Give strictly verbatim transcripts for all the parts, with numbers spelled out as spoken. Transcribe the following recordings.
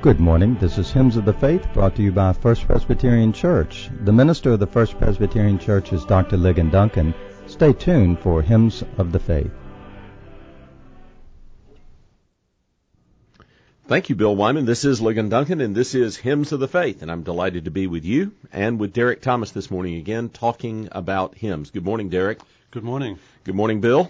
Good morning. This is Hymns of the Faith, brought to you by First Presbyterian Church. The minister of the First Presbyterian Church is Doctor Ligon Duncan. Stay tuned for Hymns of the Faith. Thank you, Bill Wyman. This is Ligon Duncan, and this is Hymns of the Faith, and I'm delighted to be with you and with Derek Thomas this morning again, talking about hymns. Good morning, Derek. Good morning. Good morning, Bill.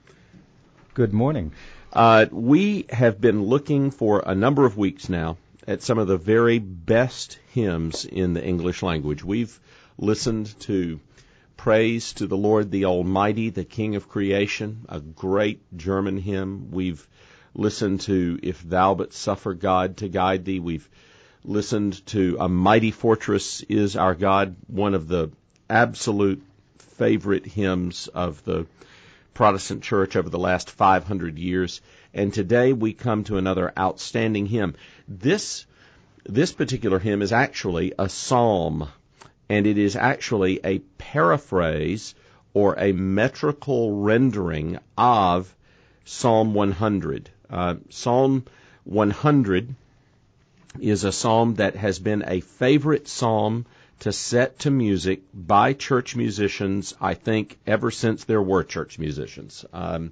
Good morning. Uh, we have been looking for a number of weeks now at some of the very best hymns in the English language. We've listened to Praise to the Lord the Almighty, the King of Creation, a great German hymn. We've listened to If Thou But Suffer God to Guide Thee. We've listened to A Mighty Fortress Is Our God, one of the absolute favorite hymns of the Protestant Church over the last five hundred years. And today we come to another outstanding hymn. This, this particular hymn is actually a psalm, and it is actually a paraphrase or a metrical rendering of Psalm one hundred. Uh, Psalm one hundred is a psalm that has been a favorite psalm to set to music by church musicians, I think, ever since there were church musicians. Um,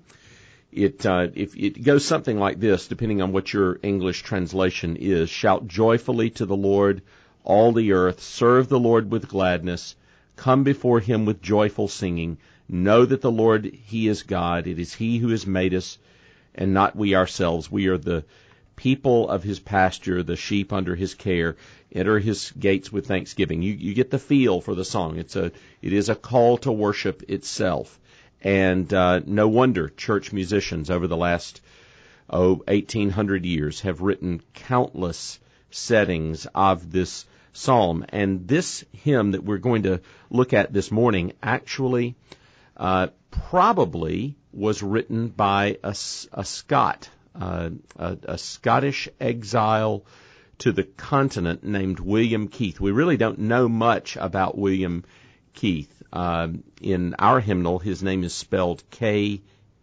it, uh, if it goes something like this, depending on what your English translation is: shout joyfully to the Lord, all the earth, serve the Lord with gladness, come before him with joyful singing, know that the Lord, he is God, it is he who has made us, and not we ourselves. We are the people of his pasture, the sheep under his care. Enter his gates with thanksgiving. You, you get the feel for the song. It's a, it is a call to worship itself. And uh, no wonder church musicians over the last, oh, eighteen hundred years have written countless settings of this psalm. And this hymn that we're going to look at this morning actually uh, probably was written by a, a Scot, uh, a, a Scottish exile to the continent named William Keith. We really don't know much about William Keith. Uh, in our hymnal, his name is spelled K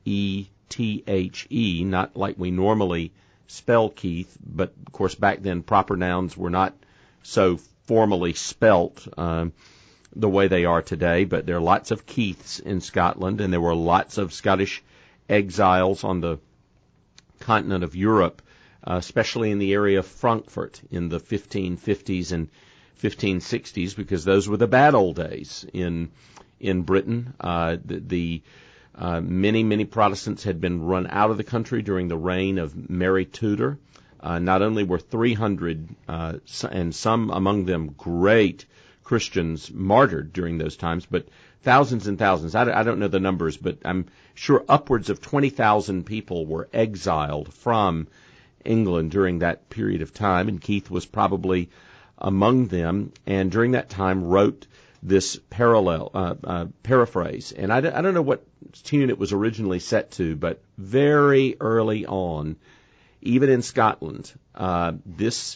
E T H E, not like we normally spell Keith, but of course back then proper nouns were not so formally spelt um, the way they are today, but there are lots of Keiths in Scotland, and there were lots of Scottish exiles on the continent of Europe, uh, especially in the area of Frankfurt in the fifteen fifties and fifteen sixties, because those were the bad old days in in Britain. Uh, the the uh, many, many Protestants had been run out of the country during the reign of Mary Tudor. Uh, not only were three hundred, uh, and some among them great Christians, martyred during those times, but thousands and thousands, I, I don't know the numbers, but I'm sure upwards of twenty thousand people were exiled from England during that period of time, and Keith was probably among them, and during that time wrote this parallel uh, uh, paraphrase. And I, d- I don't know what tune it was originally set to, but very early on, even in Scotland, uh, this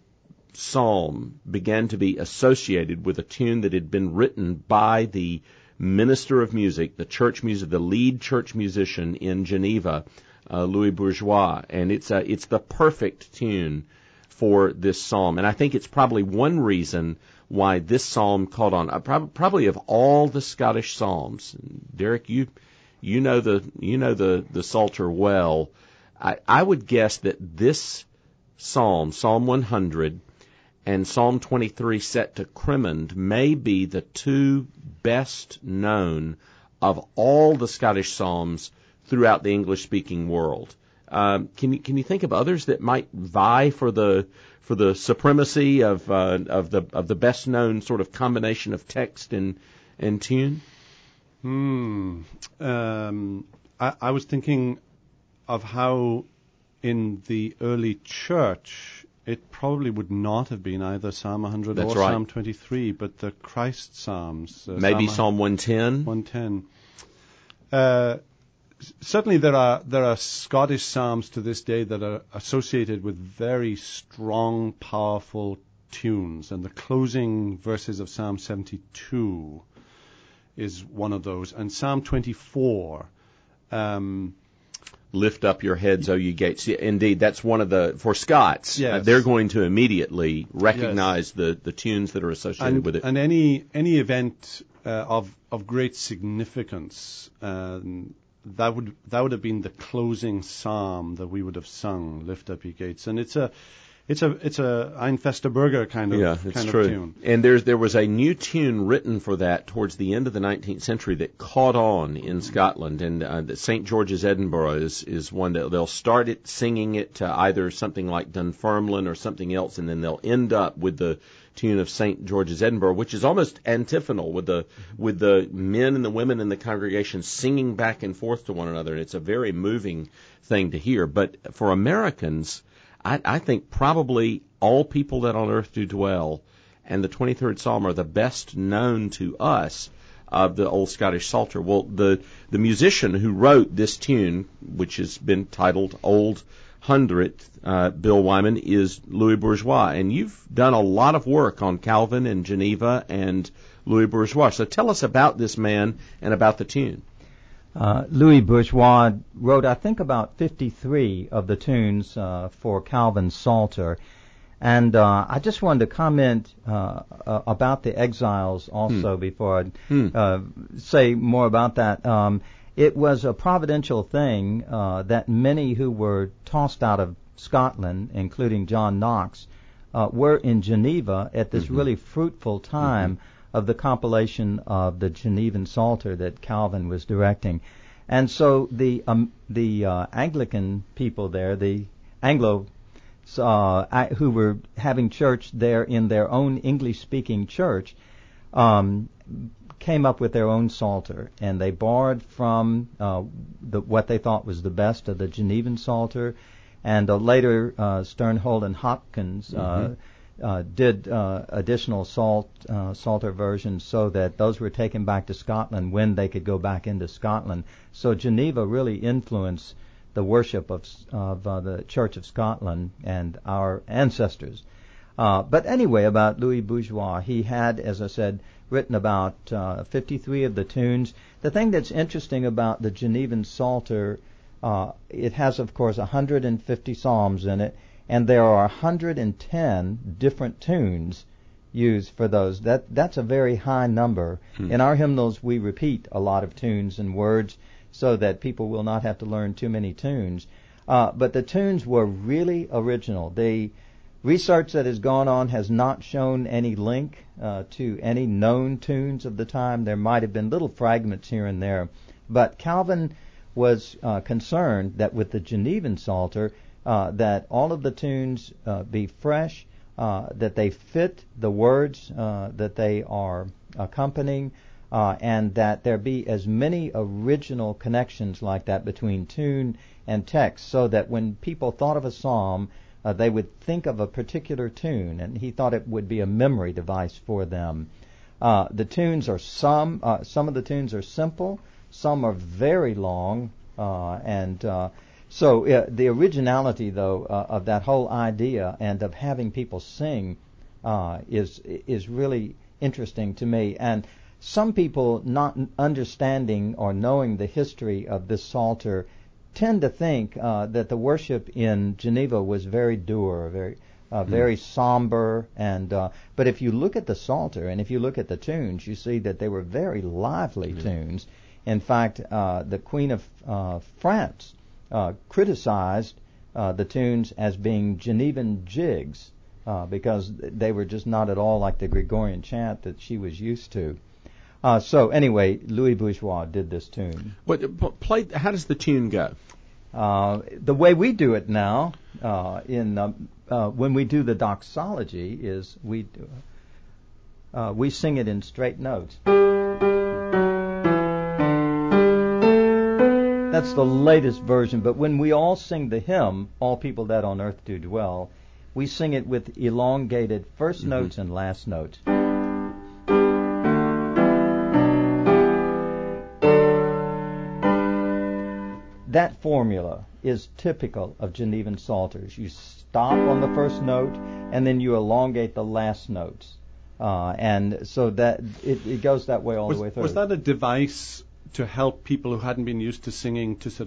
psalm began to be associated with a tune that had been written by the minister of music, the church music, the lead church musician in Geneva, uh, Louis Bourgeois, and it's a, it's the perfect tune for this psalm. And I think it's probably one reason why this psalm caught on. Uh, prob- probably of all the Scottish psalms, Derek, you you know the you know the the Psalter well. I, I would guess that this psalm, Psalm one hundred, and Psalm twenty-three set to Crimond may be the two best known of all the Scottish psalms throughout the English-speaking world. Um, can you can you think of others that might vie for the for the supremacy of uh, of the of the best known sort of combination of text and and tune? Hmm. Um, I, I was thinking of how in the early church it probably would not have been either Psalm one hundred That's or right. Psalm twenty-three, but the Christ Psalms. Uh, Maybe Psalm Psalm one ten. one ten. Uh, certainly, there are there are Scottish psalms to this day that are associated with very strong, powerful tunes, and the closing verses of Psalm seventy-two is one of those, and Psalm twenty-four. Um, Lift up your heads, O ye gates. Yeah, indeed, that's one of the, for Scots, Yes. uh, they're going to immediately recognize Yes. the, the tunes that are associated and, with it. and any any event uh, of of great significance, um, that would that would have been the closing psalm that we would have sung, "Lift Up Ye Gates," and it's a it's a it's a Ein Feste Bürger kind of Yeah, it's kind true. of tune. And there's there was a new tune written for that towards the end of the nineteenth century that caught on in Scotland, and uh, the Saint George's Edinburgh is is one that they'll start it singing it to either something like Dunfermline or something else, and then they'll end up with the tune of Saint George's Edinburgh, which is almost antiphonal with the with the men and the women in the congregation singing back and forth to one another, and it's a very moving thing to hear. But for Americans, I, I think probably All People That on Earth Do Dwell and the twenty-third Psalm are the best known to us of the Old Scottish Psalter. Well, the, the musician who wrote this tune, which has been titled Old Hundredth, uh, Bill Wyman, is Louis Bourgeois. And you've done a lot of work on Calvin and Geneva and Louis Bourgeois. So tell us about this man and about the tune. Uh, Louis Bourgeois wrote, I think, about fifty-three of the tunes uh, for Calvin's Psalter. And uh, I just wanted to comment uh, uh, about the Exiles also hmm. before I hmm. uh, say more about that. Um, it was a providential thing uh, that many who were tossed out of Scotland, including John Knox, uh, were in Geneva at this mm-hmm. really fruitful time mm-hmm. of the compilation of the Genevan Psalter that Calvin was directing. And so the um, the uh, Anglican people there, the Anglo uh, who were having church there in their own English-speaking church, um, came up with their own Psalter, and they borrowed from uh, the, what they thought was the best of the Genevan Psalter, and uh, later uh, Sternhold and Hopkins mm-hmm. uh, uh, did uh, additional salt, uh, Psalter versions so that those were taken back to Scotland when they could go back into Scotland. So Geneva really influenced the worship of, of uh, the Church of Scotland and our ancestors. Uh, but anyway, about Louis Bourgeois, he had, as I said, written about uh, fifty-three of the tunes. The thing that's interesting about the Genevan Psalter, uh, it has, of course, one hundred fifty psalms in it, and there are one hundred ten different tunes used for those. That That's a very high number. Hmm. In our hymnals, we repeat a lot of tunes and words so that people will not have to learn too many tunes. Uh, but the tunes were really original. They Research that has gone on has not shown any link uh, to any known tunes of the time. There might have been little fragments here and there. But Calvin was uh, concerned that with the Genevan Psalter, uh, that all of the tunes uh, be fresh, uh, that they fit the words uh, that they are accompanying, uh, and that there be as many original connections like that between tune and text, so that when people thought of a psalm, Uh, they would think of a particular tune, and he thought it would be a memory device for them. Uh, the tunes are some, uh, some of the tunes are simple, some are very long, uh, and uh, so uh, the originality, though, uh, of that whole idea and of having people sing uh, is is really interesting to me. And some people not understanding or knowing the history of this Psalter tend to think uh, that the worship in Geneva was very dour, very uh, very mm. somber, and uh, but if you look at the Psalter and if you look at the tunes, you see that they were very lively mm. tunes. In fact, uh, the Queen of uh, France uh, criticized uh, the tunes as being Genevan jigs uh, because they were just not at all like the Gregorian chant that she was used to. Uh, so anyway, Louis Bourgeois did this tune. What play? How does the tune go? Uh, the way we do it now, uh, in uh, uh, when we do the doxology, is we do, uh, we sing it in straight notes. That's the latest version. But when we all sing the hymn, "All People That on Earth Do Dwell," we sing it with elongated first mm-hmm. notes and last notes. That formula is typical of Genevan Psalters. You stop on the first note, and then you elongate the last notes. Uh, and so that it, it goes that way all was, the way through. Was that a device to help people who hadn't been used to singing to sort of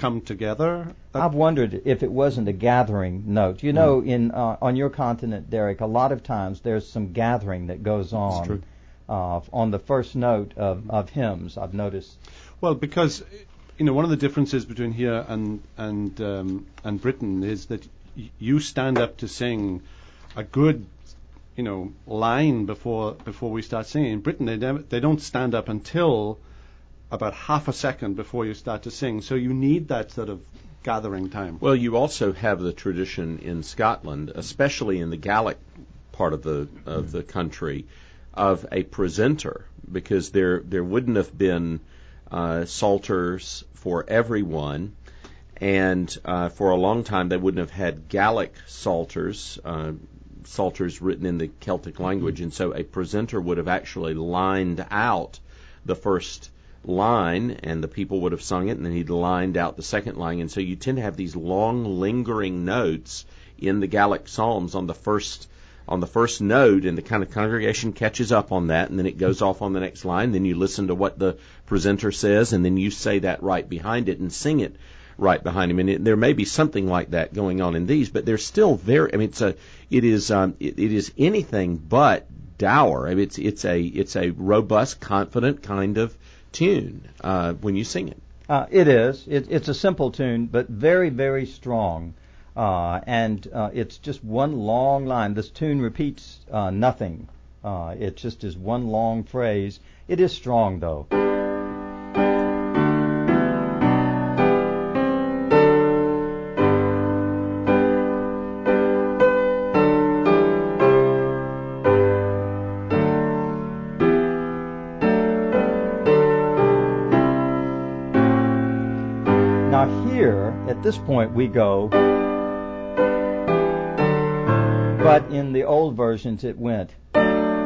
come together. I've wondered if it wasn't a gathering note. You know, mm. in uh, on your continent, Derek, a lot of times there's some gathering that goes on uh, on the first note of, of hymns, I've noticed. Well, because, you know, one of the differences between here and and um, and Britain is that y- you stand up to sing a good, you know, line before before we start singing. In Britain, they never, they don't stand up until about half a second before you start to sing. So you need that sort of gathering time. Well, you also have the tradition in Scotland, especially in the Gaelic part of the of mm. the country, of a presenter, because there there wouldn't have been uh, psalters for everyone, and uh, for a long time they wouldn't have had Gaelic psalters, uh, psalters written in the Celtic language, mm-hmm. and so a presenter would have actually lined out the first line, and the people would have sung it, and then he'd lined out the second line, and so you tend to have these long, lingering notes in the Gaelic psalms on the first on the first note, and the kind of congregation catches up on that, and then it goes off on the next line. Then you listen to what the presenter says, and then you say that right behind it and sing it right behind him. And it, there may be something like that going on in these, but they're still very. I mean, it's a it is um, it, it is anything but dour. I mean, it's it's a it's a robust, confident kind of tune uh, when you sing it. Uh, it is. It, it's a simple tune, but very, very strong. Uh, and uh, it's just one long line. This tune repeats uh, nothing. Uh, it just is one long phrase. It is strong, though. Now here, at this point, we go... But in the old versions, it went. It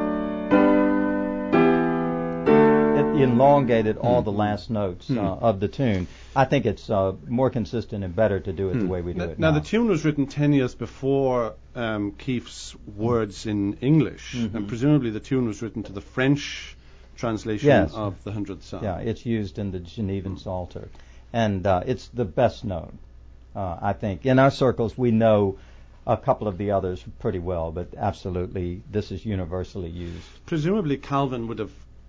elongated all the last notes uh, of the tune. I think it's uh, more consistent and better to do it the way we do now, it now. Now, the tune was written ten years before um, Keith's words in English, mm-hmm. and presumably the tune was written to the French translation yes. of the hundredth Psalm. Yeah, it's used in the Genevan Psalter, and uh, it's the best known, uh, I think. In our circles, we know a couple of the others pretty well, but absolutely, this is universally used. Presumably, Calvin would have,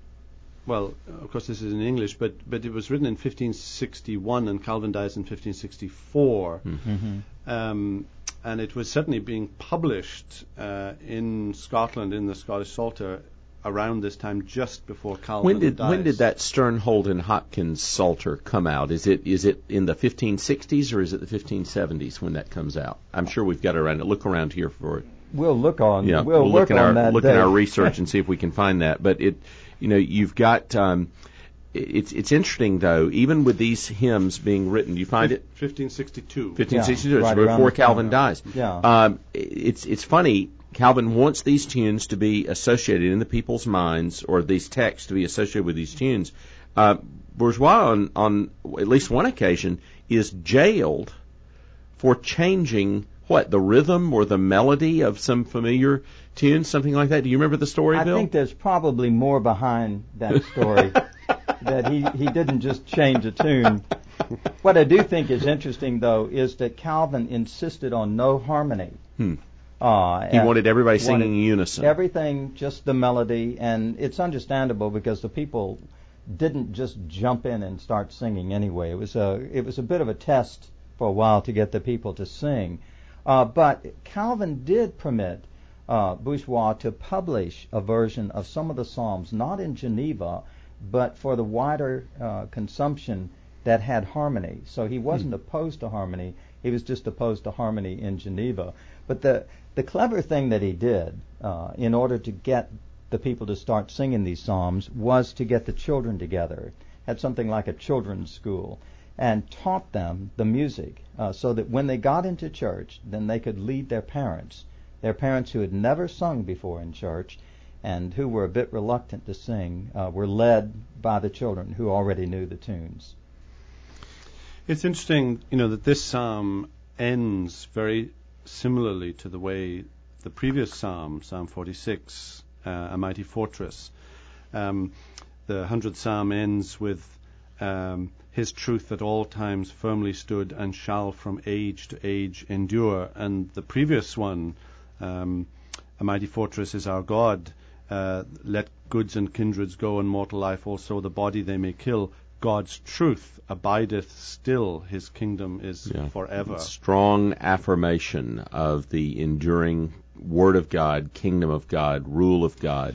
well, of course this is in English, but, but it was written in fifteen sixty-one, and Calvin dies in fifteen sixty-four. Mm-hmm. Um, and it was certainly being published uh, in Scotland, in the Scottish Psalter, around this time, just before Calvin when did, dies. When did that Sternhold and Hopkins Psalter come out? Is it is it in the fifteen sixties or is it the fifteen seventies when that comes out? I'm sure we've got it around. Look around here for it. We'll look on. Yeah, we'll, we'll work look in on our that. look day. in our research and see if we can find that. But it, you know, you've got. Um, it's it's interesting though. Even with these hymns being written, you find it fifteen sixty-two. fifteen sixty-two. Yeah, right it's before Calvin time. dies. Yeah. Um, it's it's funny. Calvin wants these tunes to be associated in the people's minds, or these texts to be associated with these tunes. Uh, Bourgeois, on, on at least one occasion, is jailed for changing, what, the rhythm or the melody of some familiar tune, something like that. Do you remember the story, I Bill? I think there's probably more behind that story, that he, he didn't just change a tune. What I do think is interesting, though, is that Calvin insisted on no harmony. Hmm. Uh, he wanted everybody singing wanted in unison. Everything, just the melody, and it's understandable because the people didn't just jump in and start singing anyway. It was a it was a bit of a test for a while to get the people to sing. Uh, but Calvin did permit uh, Bourgeois to publish a version of some of the Psalms, not in Geneva, but for the wider uh, consumption that had harmony. So he wasn't hmm. opposed to harmony. He was just opposed to harmony in Geneva. But the the clever thing that he did uh, in order to get the people to start singing these psalms was to get the children together, had something like a children's school, and taught them the music uh, so that when they got into church, then they could lead their parents, their parents who had never sung before in church and who were a bit reluctant to sing, uh, were led by the children who already knew the tunes. It's interesting, you know, that this psalm ends very similarly to the way the previous psalm, Psalm forty-six, uh, A Mighty Fortress, um, the hundredth psalm ends with um, his truth at all times firmly stood and shall from age to age endure. And the previous one, um, a mighty fortress is our God, uh, let goods and kindreds go, and mortal life also the body they may kill. God's truth abideth still, his kingdom is Yeah. forever. Strong affirmation of the enduring Word of God, kingdom of God, rule of God.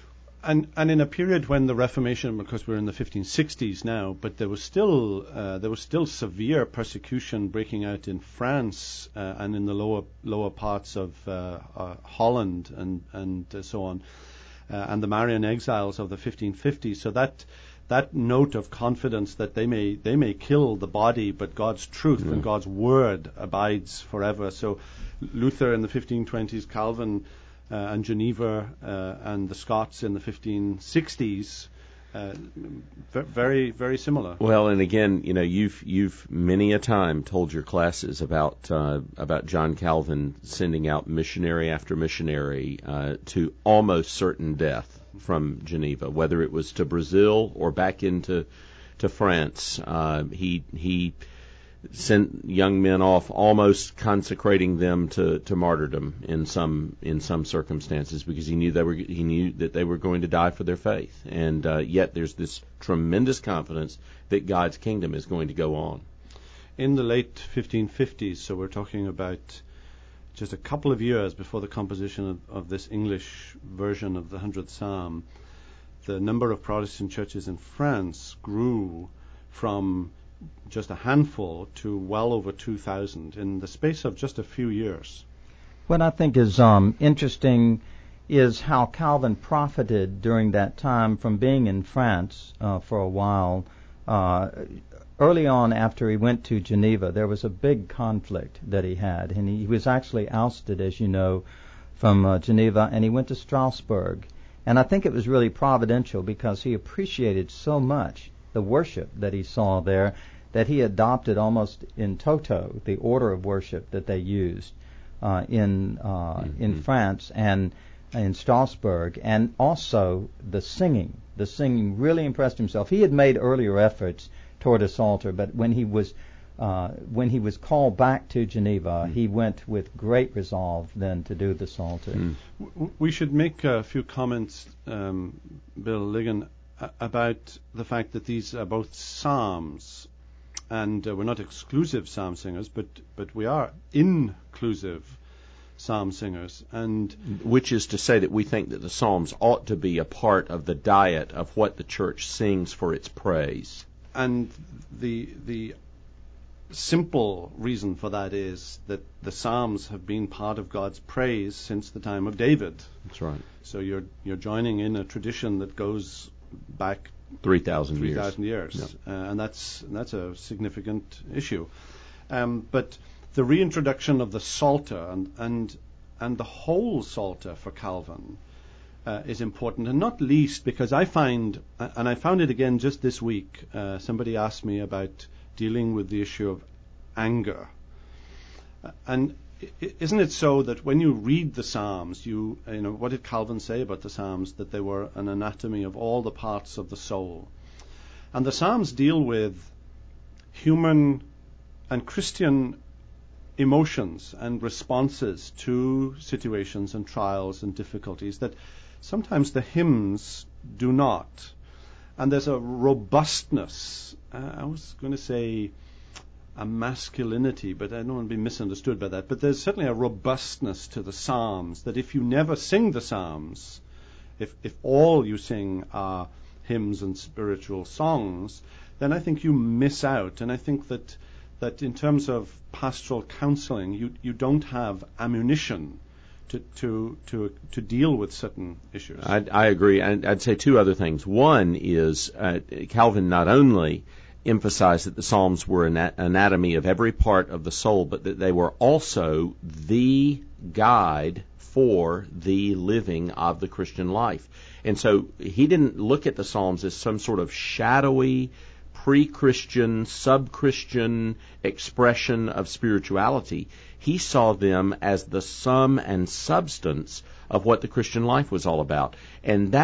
And and in a period when the Reformation, because we're in the fifteen sixties now, but there was still uh, there was still severe persecution breaking out in France uh, and in the lower lower parts of uh, uh, Holland and and uh, so on, uh, and the Marian exiles of the fifteen fifties. So that that note of confidence that they may they may kill the body, but God's truth Mm. and God's word abides forever. So Luther in the fifteen twenties, Calvin uh, and Geneva uh, and the Scots in the fifteen sixties, uh, v- very very similar. Well, and again, you know, you've you've many a time told your classes about uh, about John Calvin sending out missionary after missionary uh, to almost certain death from Geneva, whether it was to Brazil or back into to France. Uh, he he sent young men off, almost consecrating them to, to martyrdom in some in some circumstances, because he knew they were he knew that they were going to die for their faith. And uh, yet there's this tremendous confidence that God's kingdom is going to go on. In the late fifteen fifties, so we're talking about just a couple of years before the composition of, of this English version of the hundredth Psalm, the number of Protestant churches in France grew from just a handful to well over two thousand in the space of just a few years. What I think is um, interesting is how Calvin profited during that time from being in France uh, for a while. Uh, early on, after he went to Geneva, there was a big conflict that he had, and he, he was actually ousted, as you know, from uh, Geneva, and he went to Strasbourg. And I think it was really providential because he appreciated so much the worship that he saw there that he adopted almost in toto the order of worship that they used uh, in uh, mm-hmm. in France and in Strasbourg, and also the singing. The singing really impressed himself. He had made earlier efforts toward a psalter, but when he was uh, when he was called back to Geneva, mm. he went with great resolve then to do the psalter. Mm. W- we should make a few comments, um, Bill Ligon, a- about the fact that these are both psalms, and uh, we're not exclusive psalm singers, but but we are inclusive psalm singers, and which is to say that we think that the Psalms ought to be a part of the diet of what the church sings for its praise. And the the simple reason for that is that the Psalms have been part of God's praise since the time of David. That's right. So you're you're joining in a tradition that goes back three thousand three years. thousand years, Yep. uh, and that's that's a significant issue. Um, but the reintroduction of the Psalter and and and the whole Psalter for Calvin uh, is important, and not least because I find, and I found it again just this week. Uh, somebody asked me about dealing with the issue of anger, uh, and i- isn't it so that when you read the Psalms, you you know what did Calvin say about the Psalms? That they were an anatomy of all the parts of the soul, and the Psalms deal with human and Christian emotions and responses to situations and trials and difficulties that sometimes the hymns do not. And there's a robustness, uh, I was going to say a masculinity, but I don't want to be misunderstood by that, but there's certainly a robustness to the Psalms that if you never sing the Psalms, if, if all you sing are hymns and spiritual songs, then I think you miss out. And I think that that in terms of pastoral counseling, you, you don't have ammunition to to to to deal with certain issues. I, I agree. And I'd say two other things. One is uh, Calvin not only emphasized that the Psalms were an anatomy of every part of the soul, but that they were also the guide for the living of the Christian life. And so he didn't look at the Psalms as some sort of shadowy, pre-Christian, sub-Christian expression of spirituality. He saw them as the sum and substance of what the Christian life was all about. And that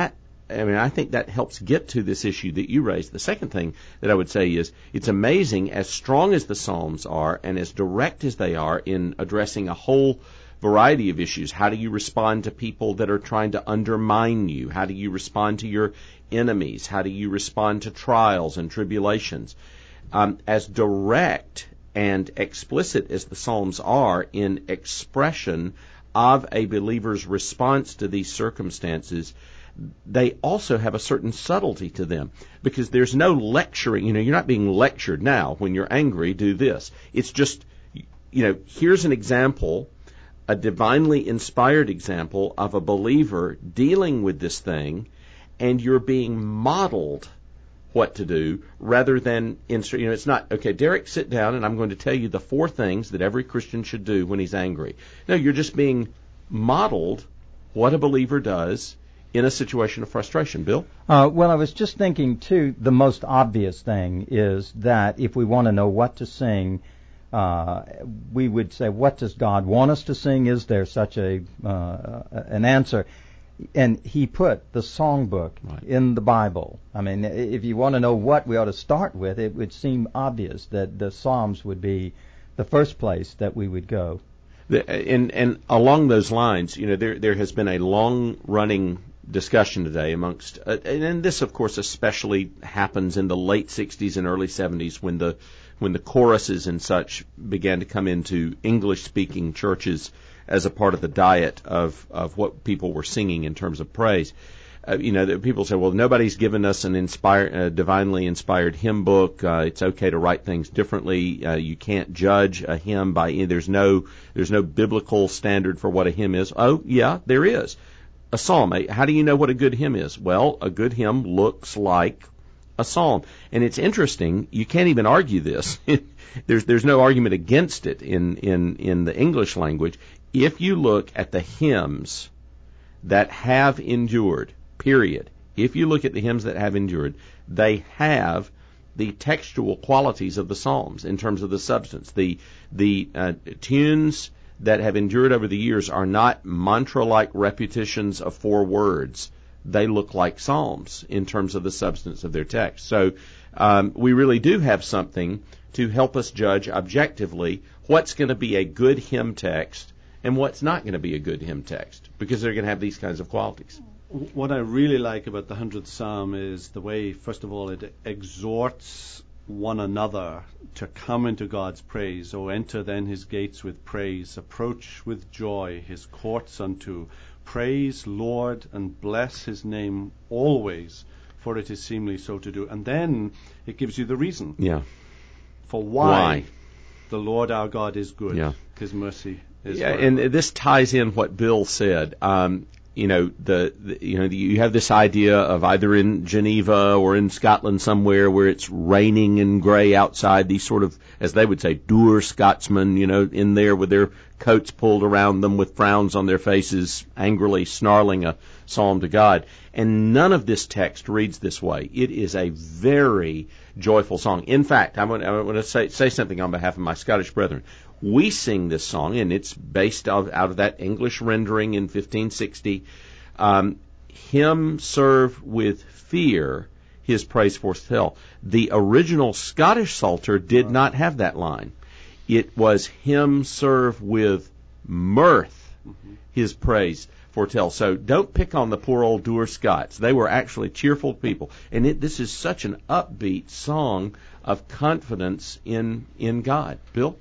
I mean, I think that helps get to this issue that you raised. The second thing that I would say is it's amazing, as strong as the Psalms are and as direct as they are in addressing a whole variety of issues. How do you respond to people that are trying to undermine you? How do you respond to your enemies? How do you respond to trials and tribulations? Um, as direct and explicit as the Psalms are in expression of a believer's response to these circumstances, they also have a certain subtlety to them, because there's no lecturing. You know, you're not being lectured now. When you're angry, do this. It's just, you know, here's an example, a divinely inspired example of a believer dealing with this thing, and you're being modeled what to do rather than, instru- you know, it's not, okay, Derek, sit down and I'm going to tell you the four things that every Christian should do when he's angry. No, you're just being modeled what a believer does in a situation of frustration. Bill? Uh, well, I was just thinking, too, the most obvious thing is that if we want to know what to sing, uh, we would say, what does God want us to sing? Is there such a uh, an answer? And he put the songbook right in the Bible. I mean, if you want to know what we ought to start with, it would seem obvious that the Psalms would be the first place that we would go. The, and, and along those lines, you know, there there has been a long-running discussion today amongst, uh, and this, of course, especially happens in the late sixties and early seventies when the when the choruses and such began to come into English-speaking churches as a part of the diet of, of what people were singing in terms of praise. Uh, you know, people say, well, nobody's given us an inspired, uh, divinely inspired hymn book. Uh, it's okay to write things differently. Uh, you can't judge a hymn by, there's no, there's no biblical standard for what a hymn is. Oh, yeah, there is. A psalm. How do you know what a good hymn is? Well, a good hymn looks like a psalm. And it's interesting, you can't even argue this. there's, there's no argument against it in, in, in the English language. If you look at the hymns that have endured, period, if you look at the hymns that have endured, they have the textual qualities of the Psalms in terms of the substance. The the uh, tunes that have endured over the years are not mantra-like repetitions of four words. They look like Psalms in terms of the substance of their text. So um, we really do have something to help us judge objectively what's going to be a good hymn text and what's not going to be a good hymn text, because they're going to have these kinds of qualities. What I really like about the hundredth Psalm is the way, first of all, it exhorts one another to come into God's praise. O enter then his gates with praise, approach with joy his courts unto. Praise Lord and bless his name always, for it is seemly so to do. And then it gives you the reason. Yeah. For why, why? The Lord our God is good. Yeah. His mercy is yeah, forever. and this ties in what Bill said. Um, you know, the, the you know the, you have this idea of either in Geneva or in Scotland somewhere where it's raining and gray outside. These sort of, as they would say, dour Scotsmen, you know, in there with their coats pulled around them, with frowns on their faces, angrily snarling a psalm to God. And none of this text reads this way. It is a very joyful song. In fact, I want, I want to say, say something on behalf of my Scottish brethren. We sing this song, and it's based out, out of that English rendering in fifteen sixty. Um, Him serve with fear, his praise foretell. The original Scottish Psalter did not have that line. It was him serve with mirth, his praise foretell. So don't pick on the poor old dour Scots. They were actually cheerful people. And it, this is such an upbeat song of confidence in, in God. Bill?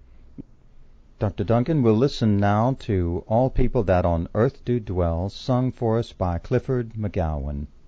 Doctor Duncan, we'll listen now to All People That on Earth Do Dwell, sung for us by Clifford McGowan.